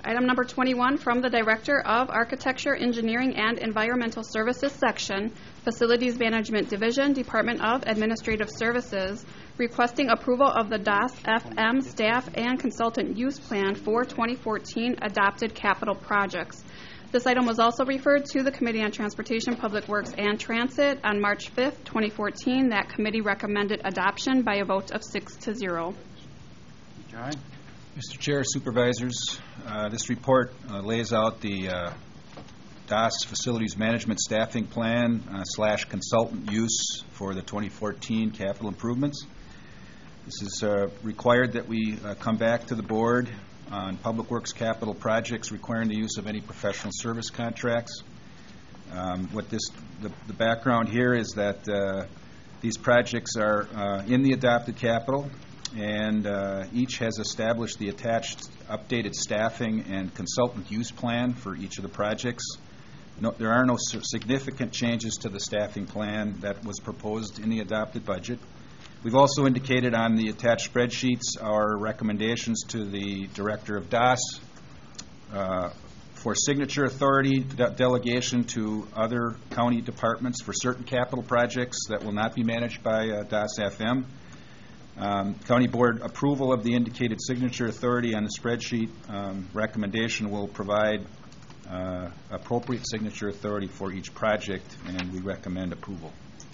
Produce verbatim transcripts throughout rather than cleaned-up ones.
Item number twenty-one, from the Director of Architecture, Engineering, and Environmental Services Section, Facilities Management Division, Department of Administrative Services, requesting approval of the D A S F M Staff and Consultant Use Plan for twenty fourteen adopted capital projects. This item was also referred to the Committee on Transportation, Public Works, and Transit on March fifth, twenty fourteen. That committee recommended adoption by a vote of six to zero. John? Mister Chair, Supervisors, uh, this report uh, lays out the uh, D A S Facilities Management Staffing Plan uh, slash consultant use for the twenty fourteen capital improvements. This is uh, required that we uh, come back to the board on Public Works capital projects requiring the use of any professional service contracts. Um, what this, the, the background here is that uh, these projects are uh, in the adopted capital, and uh, each has established the attached updated staffing and consultant use plan for each of the projects. No, there are no significant changes to the staffing plan that was proposed in the adopted budget. We've also indicated on the attached spreadsheets our recommendations to the Director of D A S uh, for signature authority, de delegation to other county departments for certain capital projects that will not be managed by uh, D A S F M. Um, County Board approval of the indicated signature authority on the spreadsheet um, recommendation will provide uh, appropriate signature authority for each project, and we recommend approval.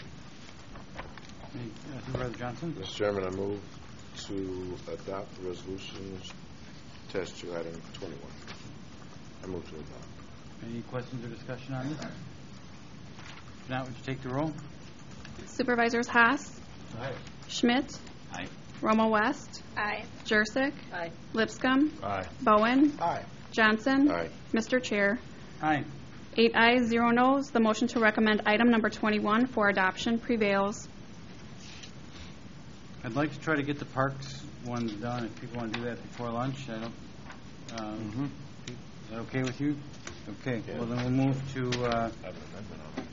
Any, uh, Supervisor Johnson? Mister Chairman, I move to adopt the resolutions attached to item twenty-one. I move to adopt. Any questions or discussion on this? If not, would you take the roll? Supervisors Haas, Aye. Schmidt, Aye. Romo West, Aye. Jursic, Aye. Lipscomb, Aye. Bowen, Aye. Johnson, Aye. Mister Chair. Aye. Eight ayes, zero noes. The motion to recommend item number twenty-one for adoption prevails. I'd like to try to get the parks ones done if people want to do that before lunch. I don't. Um, Mm-hmm. Is that okay with you? Okay. Yeah. Well, then we'll move to. Uh, I have an amendment on it.